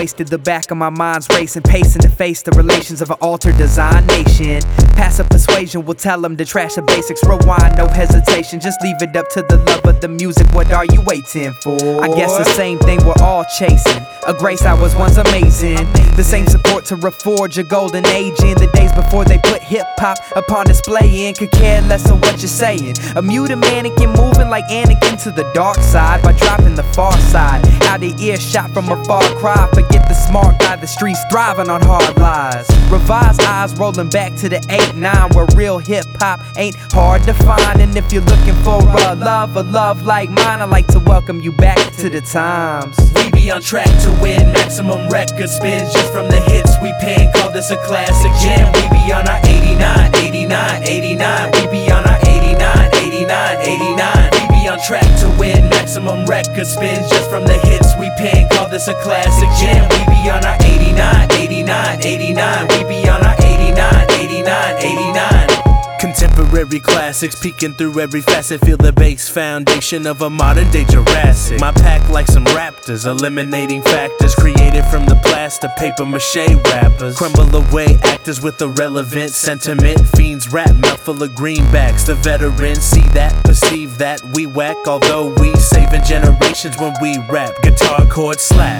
wasted, the back of my mind's racing, pacing to face the relations of an altered design nation. Passive persuasion will tell them to trash the basics, rewind, no hesitation, just leave it up to the love of the music, what are you waiting for? I guess the same thing we're all chasing, a grace that was once amazing, the same support to reforge a golden age in the days before they put hip-hop upon display and could care less of what you're saying. A muted mannequin moving like Anakin to the dark side by dropping the far side, out of earshot from a far cry, forget the smart guy, the streets thriving on hard lies. Revised eyes rolling back to the 8-9 where real hip-hop ain't hard to find, and if you're looking for a love like mine, I'd like to welcome you back to the times. We be on track to win, maximum record spins just from the hits we pen, call this a classic jam. We be on our 89, 89, 89, we be on our 89, 89, 89. We be on track to win, maximum record spins just from the hits we pen, call this a classic jam. We be on our 89, 89, 89, we be on our 89, 89, 89. Contemporary classics peeking through every facet, feel the base foundation of a modern day Jurassic. My pack like some raptors, eliminating factors created from the plaster paper mache rappers. Crumble away actors with irrelevant sentiment, fiends rap mouth full of greenbacks. The veterans see that, perceive that we whack, although we saving generations when we rap. Guitar chord slap,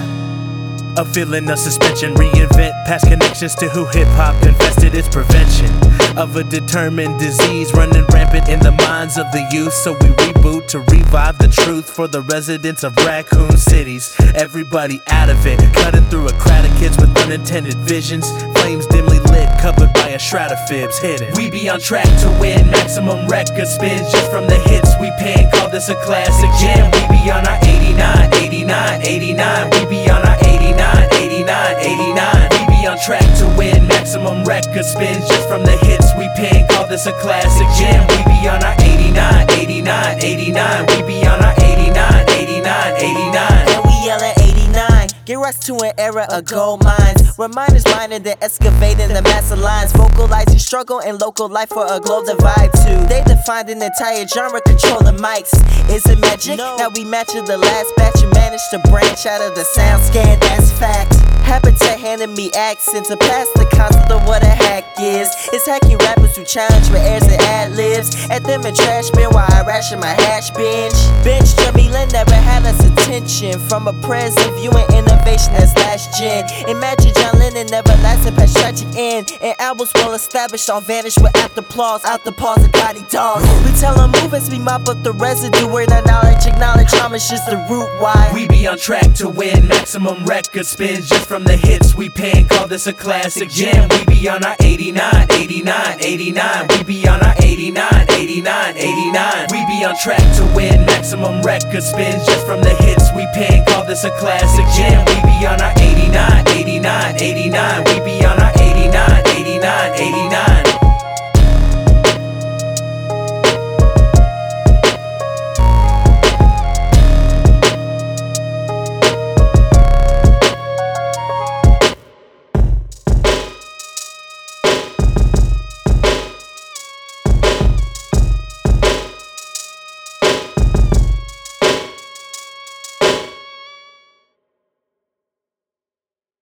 a feeling of suspension, reinvent past connections to who hip-hop infested its prevention of a determined disease running rampant in the minds of the youth. So we reboot to revive the truth for the residents of raccoon cities. Everybody out of it, cutting through a crowd of kids with unintended visions, flames dimly lit, covered by a shroud of fibs hidden. We be on track to win, maximum record spins just from the hits we pen, call this a classic jam. We be on our 89, 89, 89, we be on our 89, 89, 89. We be on track to win, maximum record spins just from the hits we pen, call this a classic jam. We be on our 89, 89, 89. We be on our 89, 89, 89. And we yell at 89. Get us to an era of gold mines. Reminders mining the excavating the massive lines. Vocalizing struggle and local life for a glow the vibe too. They defined an entire genre controlling mics. Is it magic? No. Now we matching the last batch and managed to branch out of the sound scan, that's fact. Habitat handing me accents to pass the concept of what a hack is. It's hacking rappers who challenge with airs and ad-libs. At them in trash bin while I ration my hash binge. Bench Jamila never had us attention from a present view and innovation that's last gen. Imagine John Lennon never lasted past tragic end, and albums well established all vanished with apt applause, out the pause and body dogs. We tell them move as we mop up the residue where the knowledge acknowledge homage is the root why. We be on track to win, maximum record spins just from the hits we pen, call this a classic jam. We be on our 89, 89, 89. We be on our 89, 89, 89. We be on track to win, maximum record spins just from the hits we pen, call this a classic jam. We be on our 89, 89, 89. We be on our 89, 89, 89.